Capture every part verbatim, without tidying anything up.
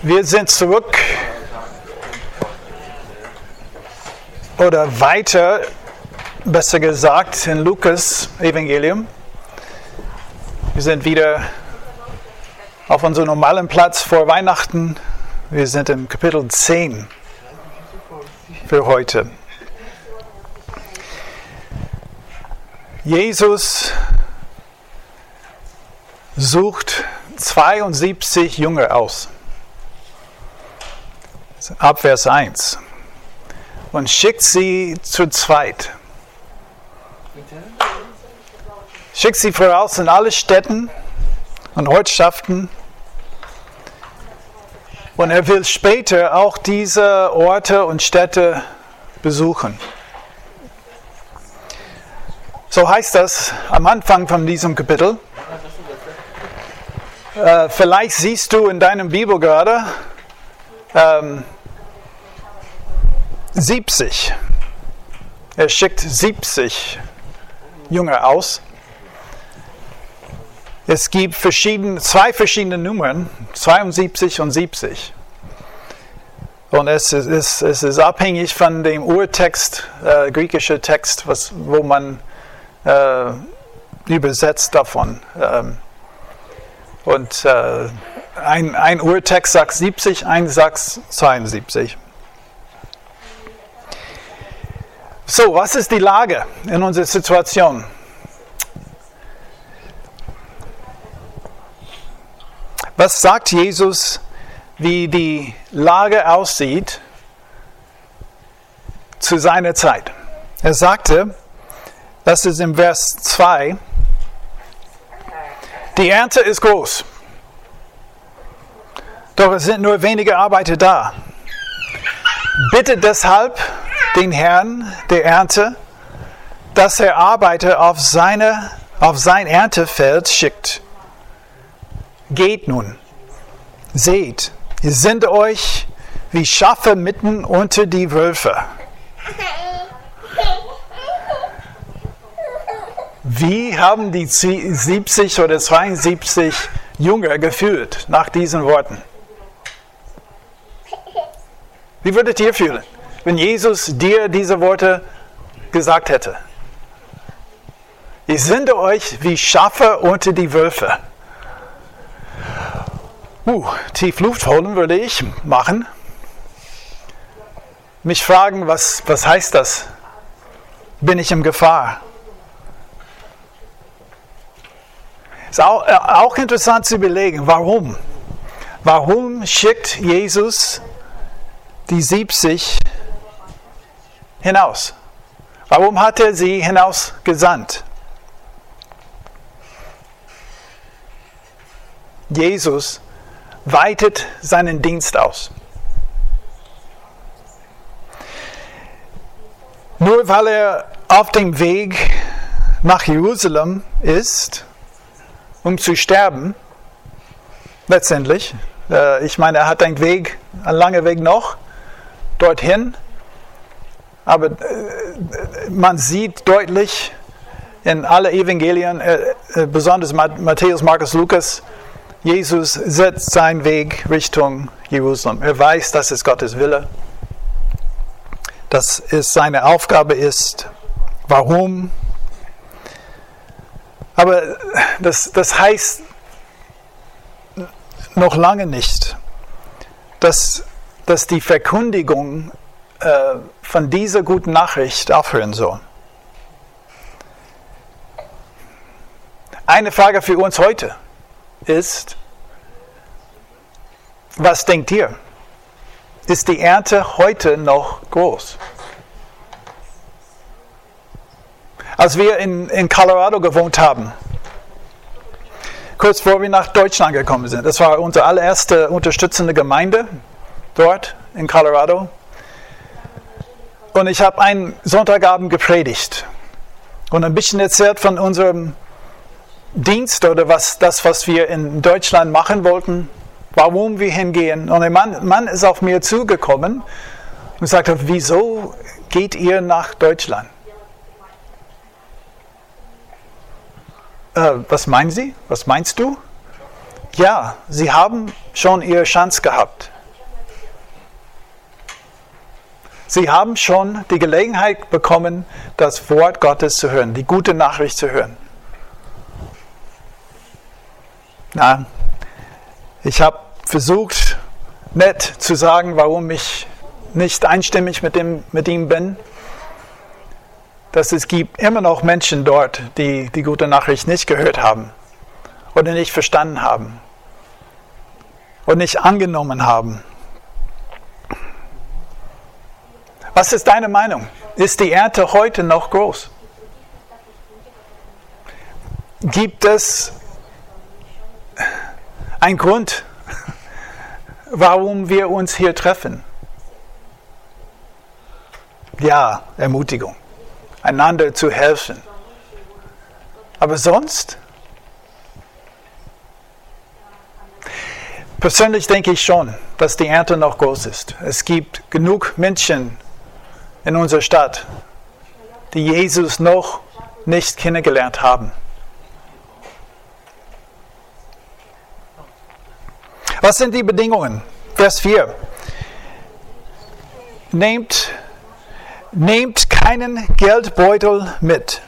Wir sind zurück oder weiter, besser gesagt, in Lukas Evangelium. Wir sind wieder auf unserem normalen Platz vor Weihnachten. Wir sind im Kapitel zehn für heute. Jesus sucht zweiundsiebzig Jünger aus. Ab Vers eins. Und schickt sie zu zweit. Schickt sie voraus in alle Städten und Ortschaften. Und er will später auch diese Orte und Städte besuchen. So heißt das am Anfang von diesem Kapitel. Äh, vielleicht siehst du in deinem Bibel gerade ähm, siebzig. Er schickt siebzig Jünger aus. Es gibt verschiedene, zwei verschiedene Nummern, zweiundsiebzig und siebzig. Und es ist, es ist abhängig von dem Urtext, äh, griechischer Text, was, wo man äh, übersetzt davon. Ähm, und äh, ein, ein Urtext sagt siebzig, ein sagt zweiundsiebzig. So, was ist die Lage in unserer Situation? Was sagt Jesus, wie die Lage aussieht zu seiner Zeit? Er sagte, das ist im Vers zwei, die Ernte ist groß, doch es sind nur wenige Arbeiter da. Bitte deshalb den Herrn der Ernte, dass er Arbeiter auf, seine, auf sein Erntefeld schickt. Geht nun, seht, ihr sendet euch wie Schafe mitten unter die Wölfe. Wie haben die siebzig oder zweiundsiebzig Jünger gefühlt nach diesen Worten? Wie würdet ihr fühlen, wenn Jesus dir diese Worte gesagt hätte? Ich sende euch wie Schafe unter die Wölfe. Uh, tief Luft holen würde ich machen. Mich fragen, was, was heißt das? Bin ich in Gefahr? Ist auch, auch interessant zu überlegen, warum? Warum schickt Jesus die siebzig hinaus? Warum hat er sie hinausgesandt? Jesus weitet seinen Dienst aus. Nur weil er auf dem Weg nach Jerusalem ist, um zu sterben, letztendlich. Äh, ich meine, er hat einen Weg, einen langen Weg noch dorthin, aber äh, man sieht deutlich in alle Evangelien, äh, äh, besonders Matthäus, Markus, Lukas, Jesus setzt seinen Weg Richtung Jerusalem. Er weiß, dass es Gottes Wille, dass es seine Aufgabe ist. Warum? Aber das, das heißt noch lange nicht, dass, dass die Verkündigung äh, von dieser guten Nachricht aufhören soll. Eine Frage für uns heute ist, was denkt ihr? Ist die Ernte heute noch groß? Als wir in, in Colorado gewohnt haben, kurz vor wir nach Deutschland gekommen sind, das war unsere allererste unterstützende Gemeinde dort in Colorado. Und ich habe einen Sonntagabend gepredigt und ein bisschen erzählt von unserem Dienst oder was, das, was wir in Deutschland machen wollten, warum wir hingehen. Und ein Mann, Mann ist auf mir zugekommen und sagte, wieso geht ihr nach Deutschland? Äh, was meinen Sie? Was meinst du? Ja, sie haben schon ihre Chance gehabt. Sie haben schon die Gelegenheit bekommen, das Wort Gottes zu hören, die gute Nachricht zu hören. Na, ich habe versucht, nett zu sagen, warum ich nicht einstimmig mit, dem, mit ihm bin. Dass es gibt immer noch Menschen dort, die die gute Nachricht nicht gehört haben oder nicht verstanden haben und nicht angenommen haben. Was ist deine Meinung? Ist die Ernte heute noch groß? Gibt es einen Grund, warum wir uns hier treffen? Ja, Ermutigung, einander zu helfen. Aber sonst? Persönlich denke ich schon, dass die Ernte noch groß ist. Es gibt genug Menschen in unserer Stadt, die Jesus noch nicht kennengelernt haben. Was sind die Bedingungen? Vers vier. Nehmt, nehmt keinen Geldbeutel mit.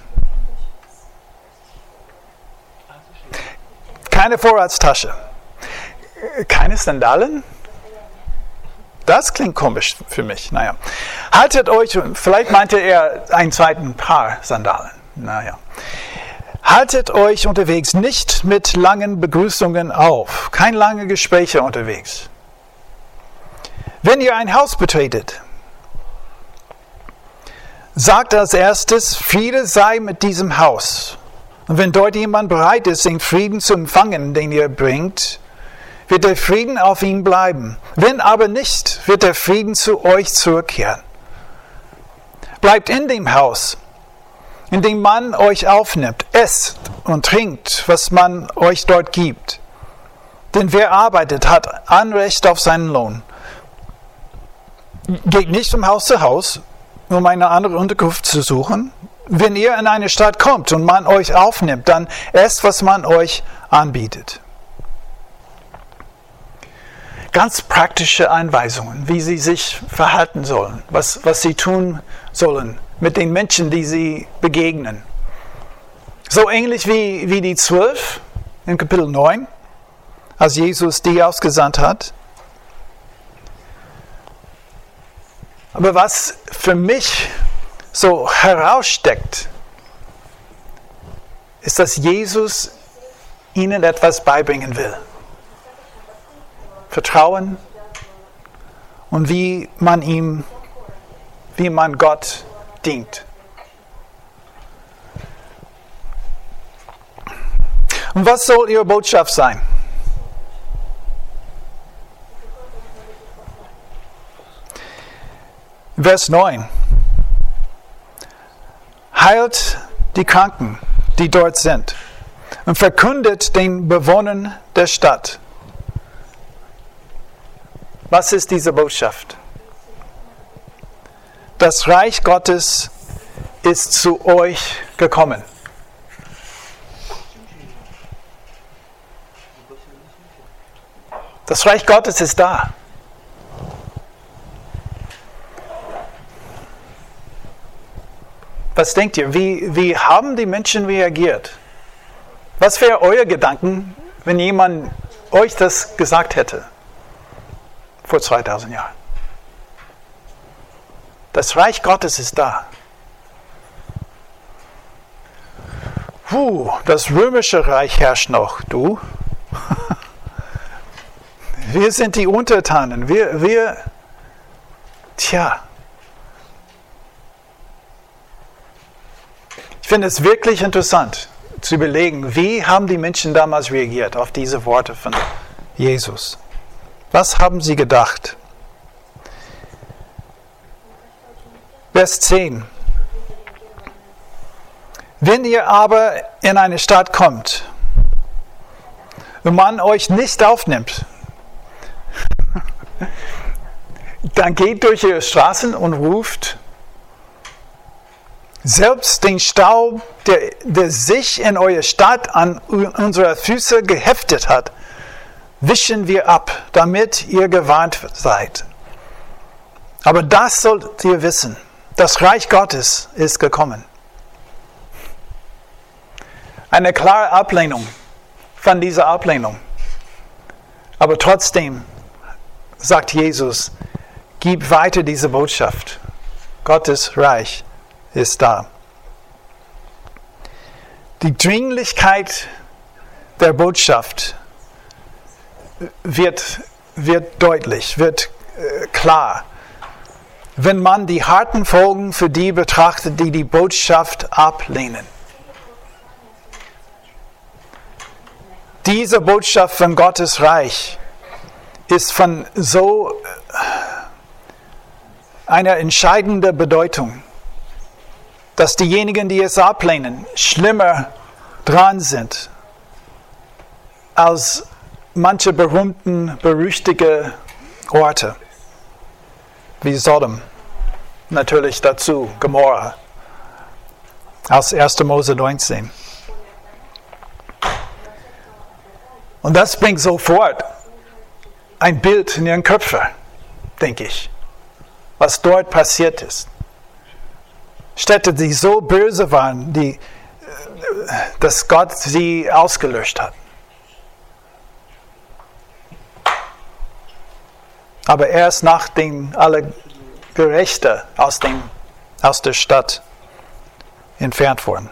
Keine Vorratstasche. Keine Sandalen? Das klingt komisch für mich. Naja. Haltet euch, vielleicht meinte er einen zweiten Paar Sandalen. Naja. Haltet euch unterwegs nicht mit langen Begrüßungen auf. Keine langen Gespräche unterwegs. Wenn ihr ein Haus betretet, sagt als erstes, Friede sei mit diesem Haus. Und wenn dort jemand bereit ist, den Frieden zu empfangen, den ihr bringt, wird der Frieden auf ihm bleiben. Wenn aber nicht, wird der Frieden zu euch zurückkehren. Bleibt in dem Haus, in dem man euch aufnimmt, esst und trinkt, was man euch dort gibt. Denn wer arbeitet, hat Anrecht auf seinen Lohn. Geht nicht von Haus zu Haus, um eine andere Unterkunft zu suchen. Wenn ihr in eine Stadt kommt und man euch aufnimmt, dann esst, was man euch anbietet. Ganz praktische Anweisungen, wie sie sich verhalten sollen, was, was sie tun sollen mit den Menschen, die sie begegnen. So ähnlich wie, wie die Zwölf in Kapitel neun, als Jesus die ausgesandt hat. Aber was für mich so heraussteckt, ist, dass Jesus ihnen etwas beibringen will. Vertrauen und wie man ihm, wie man Gott dient. Und was soll ihre Botschaft sein? Vers neun. Heilt die Kranken, die dort sind, und verkündet den Bewohnern der Stadt. Was ist diese Botschaft? Das Reich Gottes ist zu euch gekommen. Das Reich Gottes ist da. Was denkt ihr? Wie, wie haben die Menschen reagiert? Was wäre euer Gedanken, wenn jemand euch das gesagt hätte? Vor zweitausend Jahren. Das Reich Gottes ist da. Puh, das römische Reich herrscht noch, du. Wir sind die Untertanen. Wir, wir, tja. Ich finde es wirklich interessant zu überlegen, wie haben die Menschen damals reagiert auf diese Worte von Jesus. Was haben sie gedacht? Vers zehn. Wenn ihr aber in eine Stadt kommt und man euch nicht aufnimmt, dann geht durch ihre Straßen und ruft, selbst den Staub, der, der sich in eurer Stadt an unsere Füße geheftet hat, wischen wir ab, damit ihr gewarnt seid. Aber das sollt ihr wissen. Das Reich Gottes ist gekommen. Eine klare Ablehnung von dieser Ablehnung. Aber trotzdem sagt Jesus, gib weiter diese Botschaft. Gottes Reich ist da. Die Dringlichkeit der Botschaft wird, wird deutlich, wird äh, klar, wenn man die harten Folgen für die betrachtet, die die Botschaft ablehnen. Diese Botschaft von Gottes Reich ist von so einer entscheidenden Bedeutung, dass diejenigen, die es ablehnen, schlimmer dran sind als manche berühmten, berüchtigte Orte, wie Sodom, natürlich dazu Gomorra, aus erster Mose neunzehn. Und das bringt sofort ein Bild in ihren Köpfen, denke ich, was dort passiert ist. Städte, die so böse waren, die, dass Gott sie ausgelöscht hat. Aber erst nachdem alle Gerechte aus, dem, aus der Stadt entfernt wurden.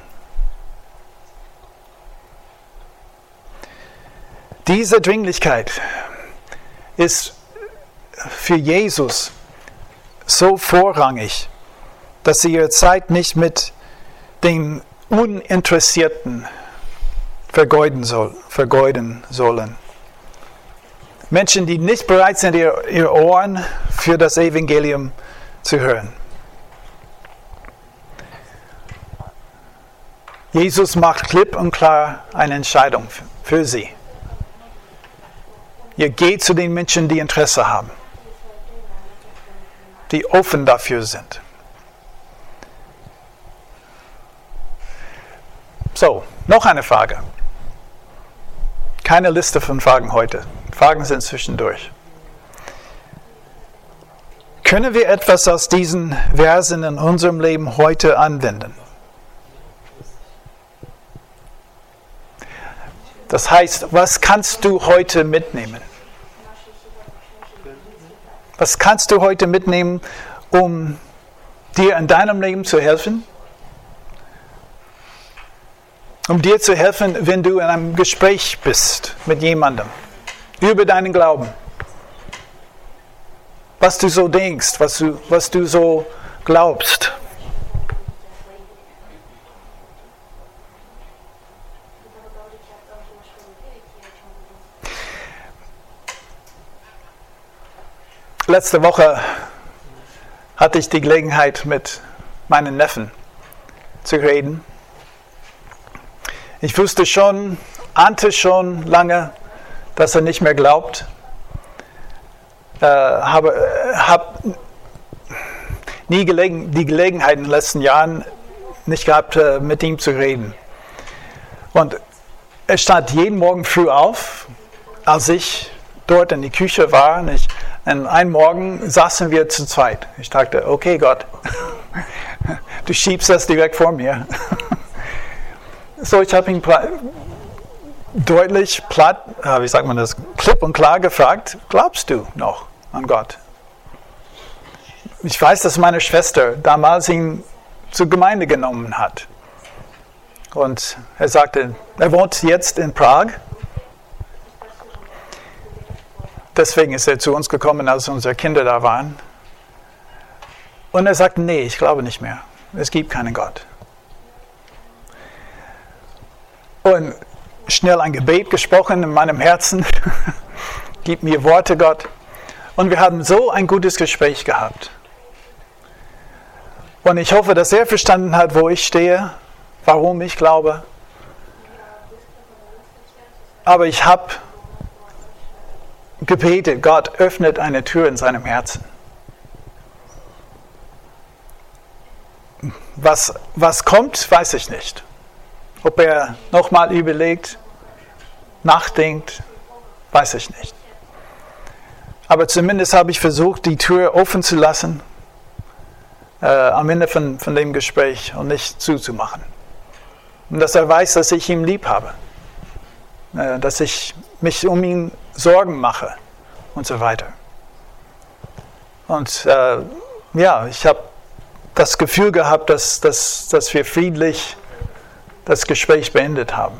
Diese Dringlichkeit ist für Jesus so vorrangig, dass sie ihre Zeit nicht mit den Uninteressierten vergeuden, soll, vergeuden sollen. Menschen, die nicht bereit sind, ihre, ihre Ohren für das Evangelium zu hören. Jesus macht klipp und klar eine Entscheidung für sie. Ihr geht zu den Menschen, die Interesse haben, die offen dafür sind. So, noch eine Frage. Keine Liste von Fragen heute. Fragen sind zwischendurch. Können wir etwas aus diesen Versen in unserem Leben heute anwenden? Das heißt, was kannst du heute mitnehmen? Was kannst du heute mitnehmen, um dir in deinem Leben zu helfen? Um dir zu helfen, wenn du in einem Gespräch bist mit jemandem über deinen Glauben. Was du so denkst, was du, was du so glaubst. Letzte Woche hatte ich die Gelegenheit, mit meinen Neffen zu reden. Ich wusste schon, ahnte schon lange, dass er nicht mehr glaubt. Äh, habe hab nie gelegen, die Gelegenheit in den letzten Jahren nicht gehabt, äh, mit ihm zu reden. Und er stand jeden Morgen früh auf, als ich dort in die Küche war. Und ich, und einen Morgen saßen wir zu zweit. Ich dachte, okay Gott, du schiebst das direkt vor mir. So, ich habe ihn deutlich, platt, wie sagt man das, klipp und klar gefragt, glaubst du noch an Gott? Ich weiß, dass meine Schwester damals ihn zur Gemeinde genommen hat. Und er sagte, er wohnt jetzt in Prag. Deswegen ist er zu uns gekommen, als unsere Kinder da waren. Und er sagte, nee, ich glaube nicht mehr. Es gibt keinen Gott. Und schnell ein Gebet gesprochen in meinem Herzen. Gib mir Worte, Gott. Und wir haben so ein gutes Gespräch gehabt. Und ich hoffe, dass er verstanden hat, wo ich stehe, warum ich glaube. Aber ich habe gebetet, Gott öffnet eine Tür in seinem Herzen. Was, was kommt, weiß ich nicht. Ob er nochmal überlegt, nachdenkt, weiß ich nicht. Aber zumindest habe ich versucht, die Tür offen zu lassen äh, am Ende von, von dem Gespräch und nicht zuzumachen. Und dass er weiß, dass ich ihn lieb habe. Äh, dass ich mich um ihn Sorgen mache und so weiter. Und äh, ja, ich habe das Gefühl gehabt, dass, dass, dass wir friedlich das Gespräch beendet haben.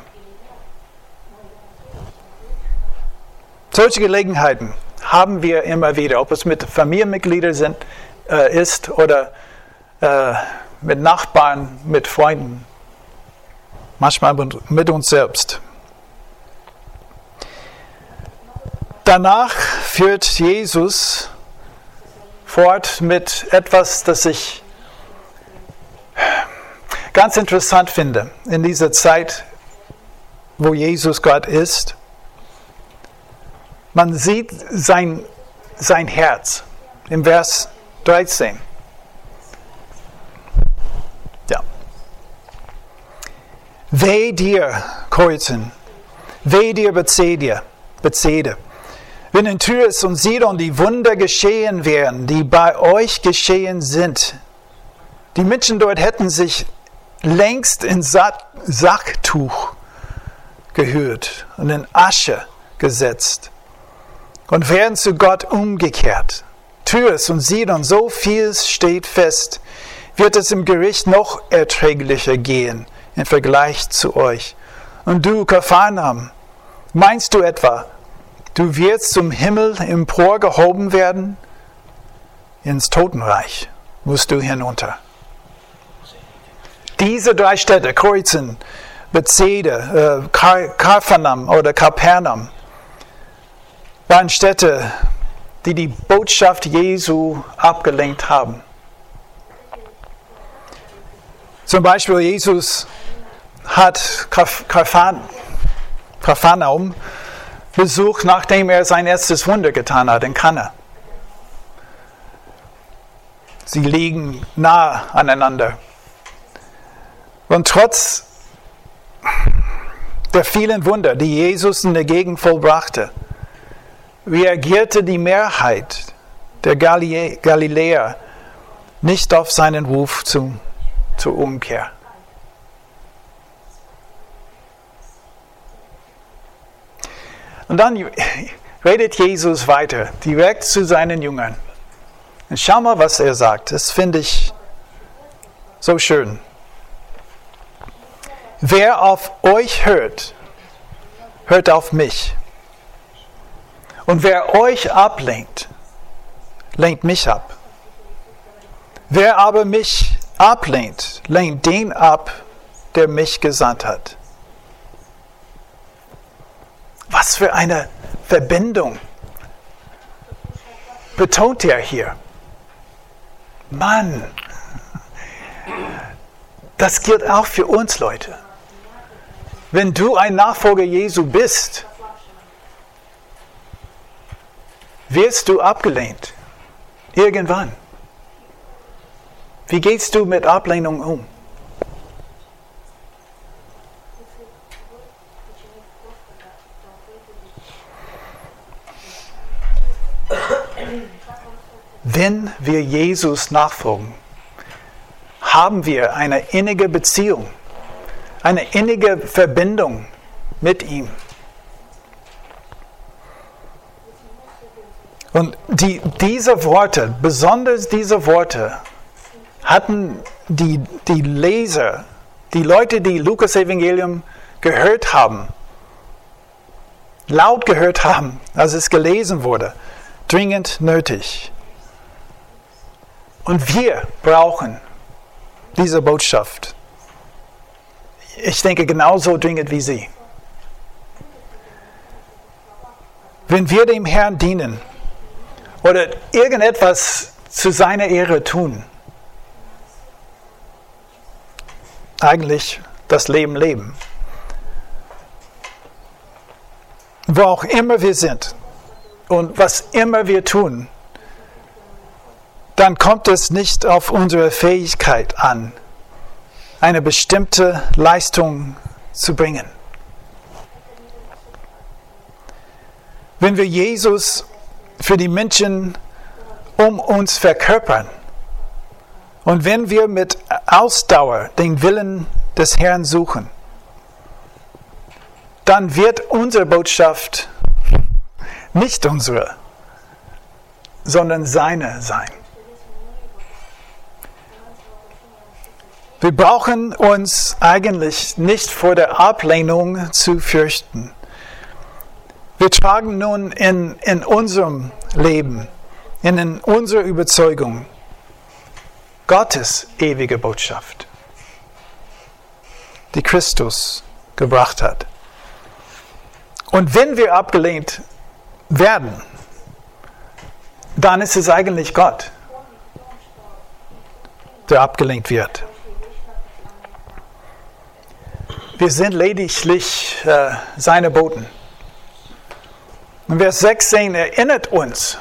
Solche Gelegenheiten haben wir immer wieder, ob es mit Familienmitgliedern sind, äh, ist oder äh, mit Nachbarn, mit Freunden, manchmal mit uns selbst. Danach führt Jesus fort mit etwas, das ich ganz interessant finde in dieser Zeit, wo Jesus gerade ist. Man sieht sein, sein Herz im Vers dreizehn. Ja. Weh dir, Korazin, weh dir, Bethsaida, Bethsaida. Wenn in Tyrus und Sidon die Wunder geschehen wären, die bei euch geschehen sind, die Menschen dort hätten sich längst in Sacktuch gehüllt und in Asche gesetzt und wären zu Gott umgekehrt. Tyrus und Sidon, so viel steht fest, wird es im Gericht noch erträglicher gehen im Vergleich zu euch. Und du, Kapharnaum, meinst du etwa, du wirst zum Himmel emporgehoben werden? Ins Totenreich musst du hinunter. Diese drei Städte, Korazin, Bethsaida, äh, Kapharnaum oder Kapernaum, waren Städte, die die Botschaft Jesu abgelenkt haben. Zum Beispiel Jesus hat Kapharnaum besucht, nachdem er sein erstes Wunder getan hat in Kana. Sie liegen nah aneinander. Und trotz der vielen Wunder, die Jesus in der Gegend vollbrachte, reagierte die Mehrheit der Galiläer nicht auf seinen Ruf zu, zur Umkehr. Und dann redet Jesus weiter, direkt zu seinen Jüngern. Und schau mal, was er sagt. Das finde ich so schön. Wer auf euch hört, hört auf mich. Und wer euch ablenkt, lenkt mich ab. Wer aber mich ablehnt, lenkt den ab, der mich gesandt hat. Was für eine Verbindung betont er hier. Mann, das gilt auch für uns, Leute. Wenn du ein Nachfolger Jesu bist, wirst du abgelehnt. Irgendwann. Wie gehst du mit Ablehnung um? Wenn wir Jesus nachfolgen, haben wir eine innige Beziehung, eine innige Verbindung mit ihm. Und die, diese Worte, besonders diese Worte, hatten die, die Leser, die Leute, die Lukas-Evangelium gehört haben, laut gehört haben, als es gelesen wurde, dringend nötig. Und wir brauchen diese Botschaft. Ich denke genauso dringend wie Sie. Wenn wir dem Herrn dienen oder irgendetwas zu seiner Ehre tun, eigentlich das Leben leben, wo auch immer wir sind und was immer wir tun, dann kommt es nicht auf unsere Fähigkeit an, eine bestimmte Leistung zu bringen. Wenn wir Jesus für die Menschen um uns verkörpern. Und wenn wir mit Ausdauer den Willen des Herrn suchen, dann wird unsere Botschaft nicht unsere, sondern seine sein. Wir brauchen uns eigentlich nicht vor der Ablehnung zu fürchten. Wir tragen nun in, in unserem Leben, in, in unserer Überzeugung, Gottes ewige Botschaft, die Christus gebracht hat. Und wenn wir abgelehnt werden, dann ist es eigentlich Gott, der abgelehnt wird. Wir sind lediglich äh, seine Boten. Und Vers sechzehn erinnert uns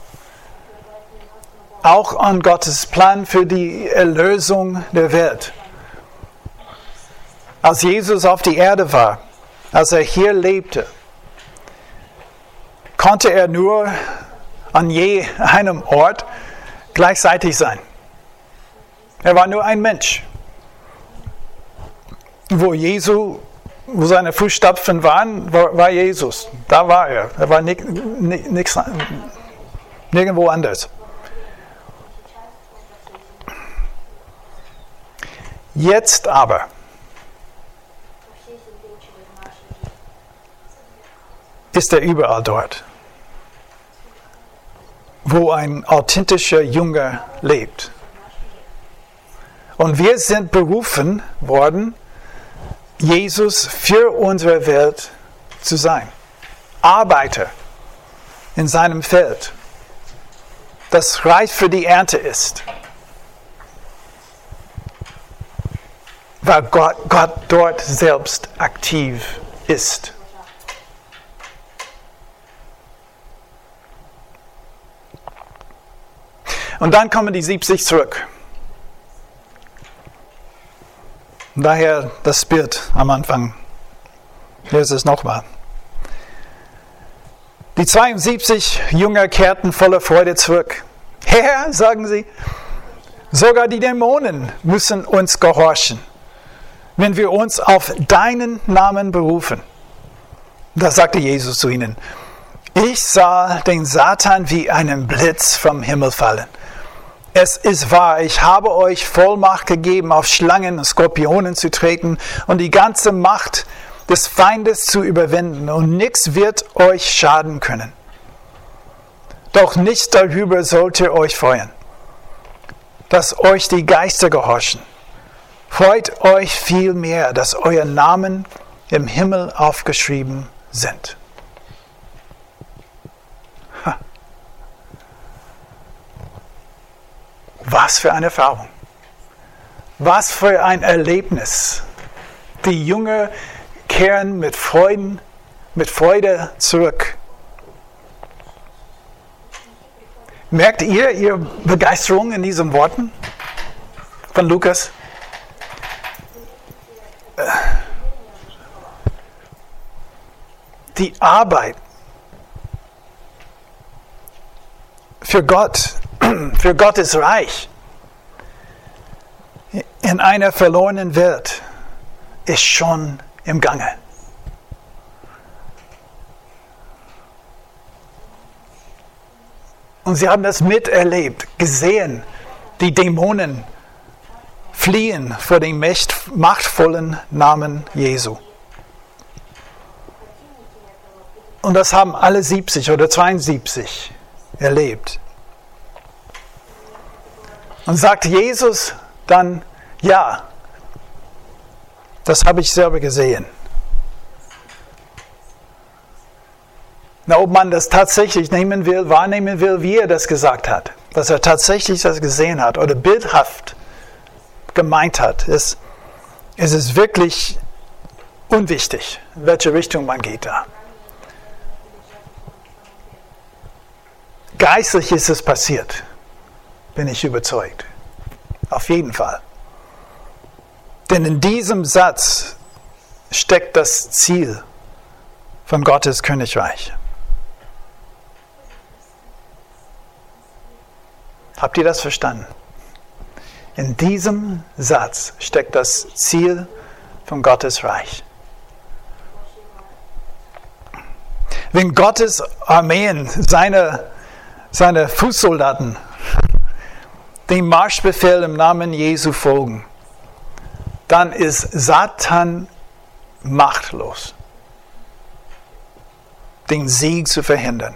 auch an Gottes Plan für die Erlösung der Welt. Als Jesus auf die Erde war, als er hier lebte, konnte er nur an je einem Ort gleichzeitig sein. Er war nur ein Mensch. Wo Jesu, wo seine Fußstapfen waren, war, war Jesus. Da war er. Er war nicht, nicht, nicht, nirgendwo anders. Jetzt aber ist er überall dort, wo ein authentischer Jünger lebt. Und wir sind berufen worden, Jesus für unsere Welt zu sein. Arbeiter in seinem Feld, das reif für die Ernte ist. Weil Gott, Gott dort selbst aktiv ist. Und dann kommen die siebzig zurück. Daher das Bild am Anfang. Hier ist es nochmal. Die zweiundsiebzig Jünger kehrten voller Freude zurück. Herr, sagen sie, sogar die Dämonen müssen uns gehorchen, wenn wir uns auf deinen Namen berufen. Da sagte Jesus zu ihnen, ich sah den Satan wie einen Blitz vom Himmel fallen. Es ist wahr, ich habe euch Vollmacht gegeben, auf Schlangen und Skorpionen zu treten und die ganze Macht des Feindes zu überwinden, und nichts wird euch schaden können. Doch nicht darüber sollt ihr euch freuen, dass euch die Geister gehorchen. Freut euch vielmehr, dass euer Namen im Himmel aufgeschrieben sind. Ha. Was für eine Erfahrung. Was für ein Erlebnis. Die Jünger kehren mit Freuden, mit Freude zurück. Merkt ihr ihre Begeisterung in diesen Worten von Lukas? Die Arbeit für Gott, für Gottes Reich in einer verlorenen Welt ist schon im Gange. Und sie haben das miterlebt, gesehen, die Dämonen fliehen vor dem machtvollen Namen Jesu. Und das haben alle siebzig oder zweiundsiebzig erlebt. Und sagt Jesus dann, ja, das habe ich selber gesehen. Na, ob man das tatsächlich nehmen will, wahrnehmen will, wie er das gesagt hat, dass er tatsächlich das gesehen hat oder bildhaft gemeint hat, ist, ist es wirklich unwichtig, in welche Richtung man geht da. Geistlich ist es passiert, bin ich überzeugt. Auf jeden Fall. Denn in diesem Satz steckt das Ziel von Gottes Königreich. Habt ihr das verstanden? In diesem Satz steckt das Ziel von Gottes Reich. Wenn Gottes Armeen, seine, seine Fußsoldaten, dem Marschbefehl im Namen Jesu folgen, dann ist Satan machtlos, den Sieg zu verhindern.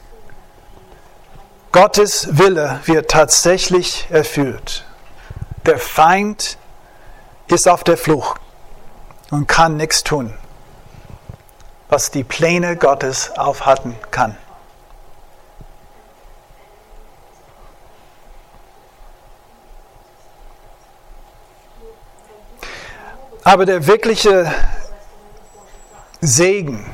Gottes Wille wird tatsächlich erfüllt. Der Feind ist auf der Flucht und kann nichts tun, was die Pläne Gottes aufhalten kann. Aber der wirkliche Segen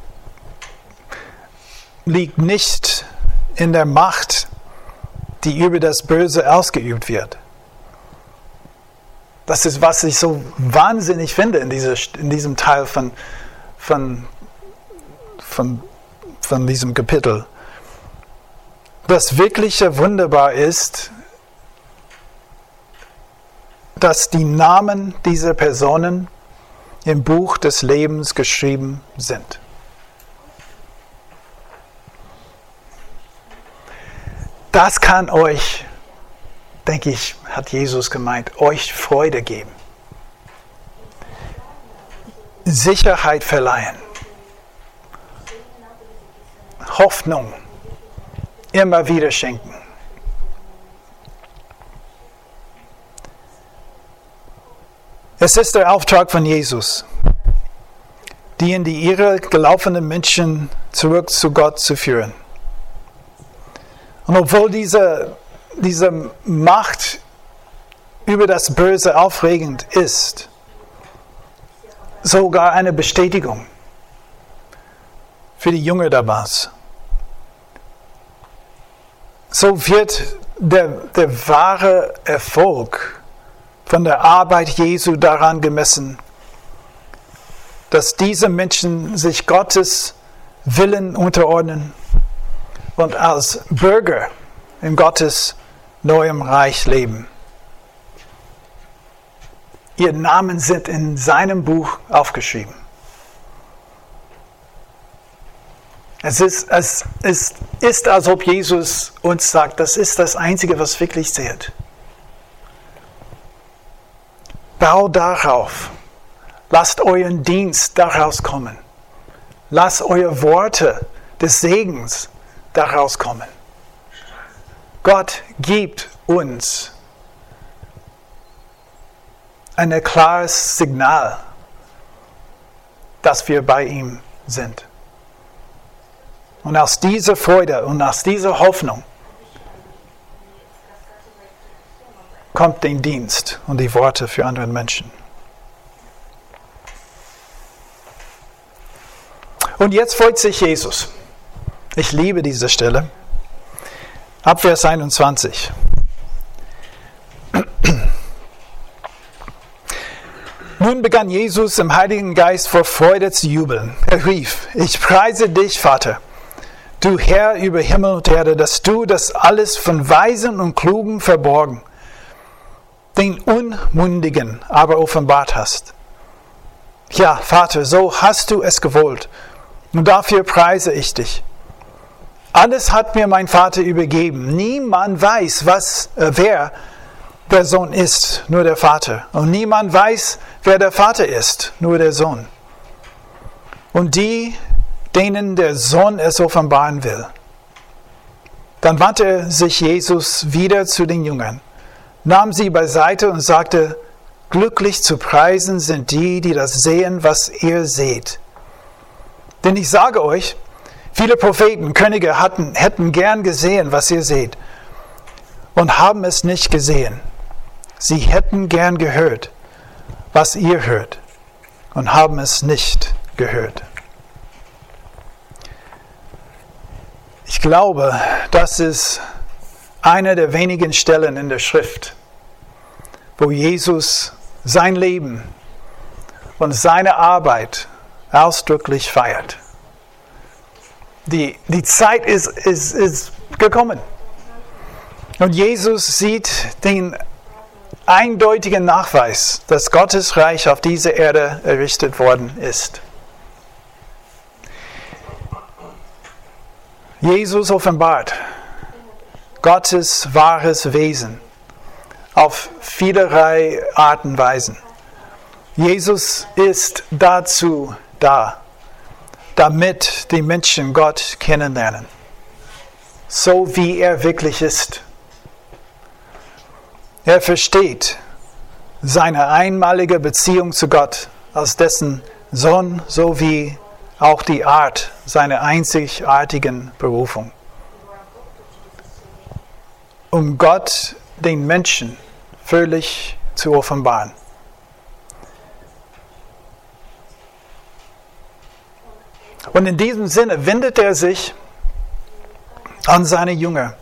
liegt nicht in der Macht, die über das Böse ausgeübt wird. Das ist, was ich so wahnsinnig finde in, diese, in diesem Teil von, von, von, von diesem Kapitel. Das wirkliche Wunderbar ist, dass die Namen dieser Personen im Buch des Lebens geschrieben sind. Das kann euch, denke ich, hat Jesus gemeint, euch Freude geben. Sicherheit verleihen. Hoffnung immer wieder schenken. Es ist der Auftrag von Jesus, die in die Irre gelaufenen Menschen zurück zu Gott zu führen. Und obwohl diese, diese Macht über das Böse aufregend ist, sogar eine Bestätigung für die Jünger damals. So wird der, der wahre Erfolg von der Arbeit Jesu daran gemessen, dass diese Menschen sich Gottes Willen unterordnen und als Bürger in Gottes neuem Reich leben. Ihr Namen sind in seinem Buch aufgeschrieben. Es ist, es ist, ist, als ob Jesus uns sagt, das ist das Einzige, was wirklich zählt. Bau darauf. Lasst euren Dienst daraus kommen. Lasst eure Worte des Segens daraus kommen. Gott gibt uns ein klares Signal, dass wir bei ihm sind. Und aus dieser Freude und aus dieser Hoffnung kommt der Dienst und die Worte für andere Menschen. Und jetzt freut sich Jesus. Ich liebe diese Stelle. Ab Vers einundzwanzig. Nun begann Jesus im Heiligen Geist vor Freude zu jubeln. Er rief, ich preise dich, Vater, du Herr über Himmel und Erde, dass du das alles von Weisen und Klugen verborgen, den Unmündigen aber offenbart hast. Ja, Vater, so hast du es gewollt, und dafür preise ich dich. Alles hat mir mein Vater übergeben. Niemand weiß, was, äh, wer der Sohn ist, nur der Vater. Und niemand weiß, wer der Vater ist, nur der Sohn. Und die, denen der Sohn es offenbaren will. Dann wandte sich Jesus wieder zu den Jüngern, nahm sie beiseite und sagte, glücklich zu preisen sind die, die das sehen, was ihr seht. Denn ich sage euch, viele Propheten, Könige hatten, hätten gern gesehen, was ihr seht, und haben es nicht gesehen. Sie hätten gern gehört, was ihr hört, und haben es nicht gehört. Ich glaube, das ist eine der wenigen Stellen in der Schrift, wo Jesus sein Leben und seine Arbeit ausdrücklich feiert. Die, die Zeit ist, ist, ist gekommen. Und Jesus sieht den eindeutigen Nachweis, dass Gottes Reich auf dieser Erde errichtet worden ist. Jesus offenbart Gottes wahres Wesen auf vielerlei Arten und Weisen. Jesus ist dazu da, damit die Menschen Gott kennenlernen, so wie er wirklich ist. Er versteht seine einmalige Beziehung zu Gott als dessen Sohn sowie auch die Art seiner einzigartigen Berufung. Um Gott den Menschen völlig zu offenbaren. Und in diesem Sinne wendet er sich an seine Jünger.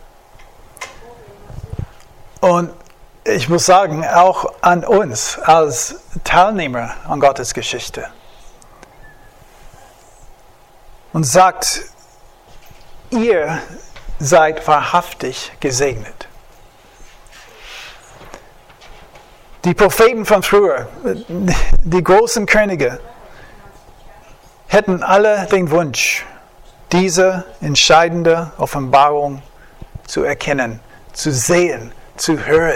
Und ich muss sagen, auch an uns als Teilnehmer an Gottes Geschichte. Und sagt, ihr seid wahrhaftig gesegnet. Die Propheten von früher, die großen Könige, hätten alle den Wunsch, diese entscheidende Offenbarung zu erkennen, zu sehen, zu hören.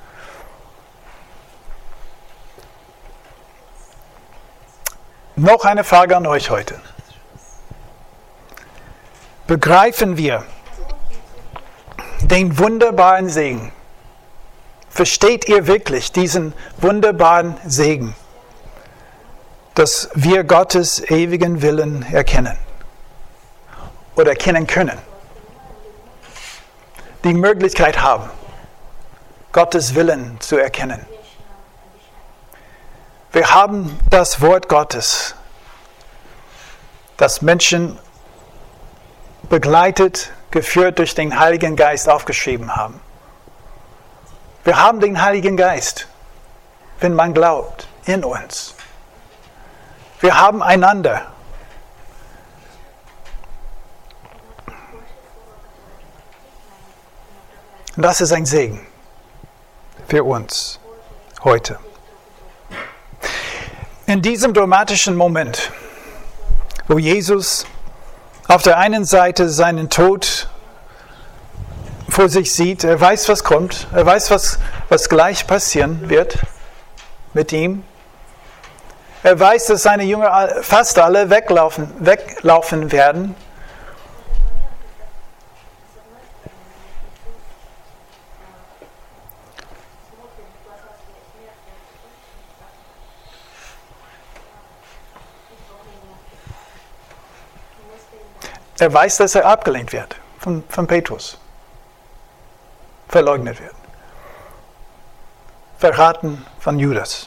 Noch eine Frage an euch heute. Begreifen wir den wunderbaren Segen? Versteht ihr wirklich diesen wunderbaren Segen, dass wir Gottes ewigen Willen erkennen oder erkennen können? Die Möglichkeit haben, Gottes Willen zu erkennen. Wir haben das Wort Gottes, das Menschen begleitet, geführt durch den Heiligen Geist aufgeschrieben haben. Wir haben den Heiligen Geist, wenn man glaubt, in uns. Wir haben einander. Und das ist ein Segen für uns heute. In diesem dramatischen Moment, wo Jesus auf der einen Seite seinen Tod vor sich sieht, er weiß, was kommt, er weiß, was, was gleich passieren wird mit ihm. Er weiß, dass seine Jünger fast alle weglaufen, weglaufen werden. Er weiß, dass er abgelehnt wird von, von Petrus. Verleugnet wird. Verraten von Judas.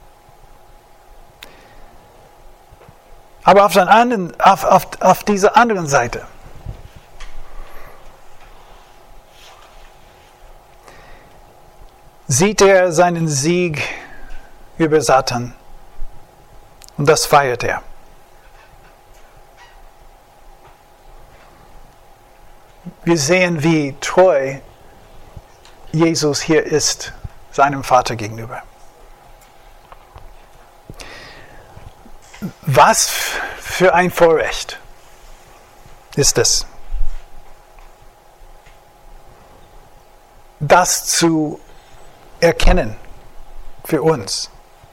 Aber auf, den anderen, auf, auf, auf dieser anderen Seite sieht er seinen Sieg über Satan und das feiert er. Wir sehen, wie treu Jesus hier ist, seinem Vater gegenüber. Was für ein Vorrecht ist es, das zu erkennen für uns.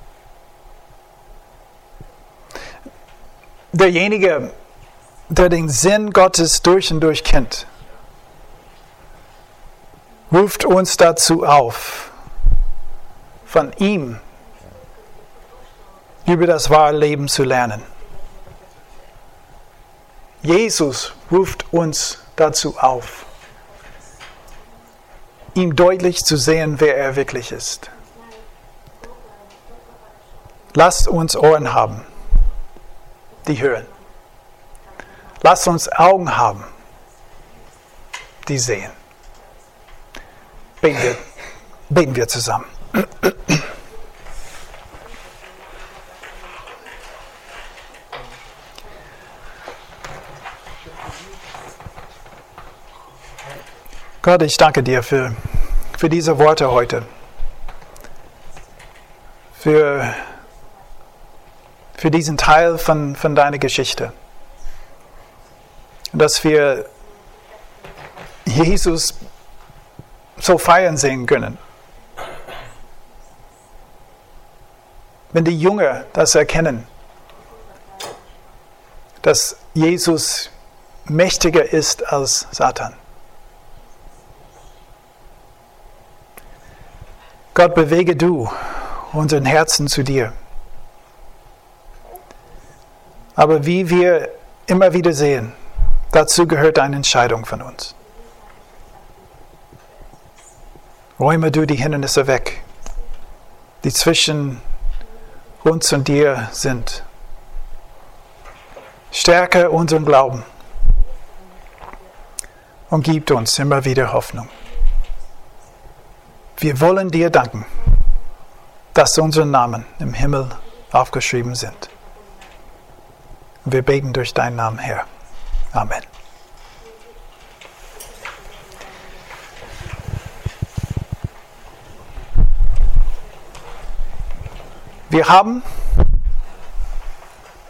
Derjenige, der den Sinn Gottes durch und durch kennt, ruft uns dazu auf, von ihm über das wahre Leben zu lernen. Jesus ruft uns dazu auf, ihm deutlich zu sehen, wer er wirklich ist. Lasst uns Ohren haben, die hören. Lasst uns Augen haben, die sehen. Beten wir, beten wir zusammen. Gott, ich danke dir für, für diese Worte heute. Für, für diesen Teil von, von deiner Geschichte. Dass wir Jesus so feiern sehen können. Wenn die Jünger das erkennen, dass Jesus mächtiger ist als Satan. Gott, bewege du unseren Herzen zu dir. Aber wie wir immer wieder sehen, dazu gehört eine Entscheidung von uns. Räume du die Hindernisse weg, die zwischen uns und dir sind. Stärke unseren Glauben und gib uns immer wieder Hoffnung. Wir wollen dir danken, dass unsere Namen im Himmel aufgeschrieben sind. Wir beten durch deinen Namen, Herr. Amen. Wir haben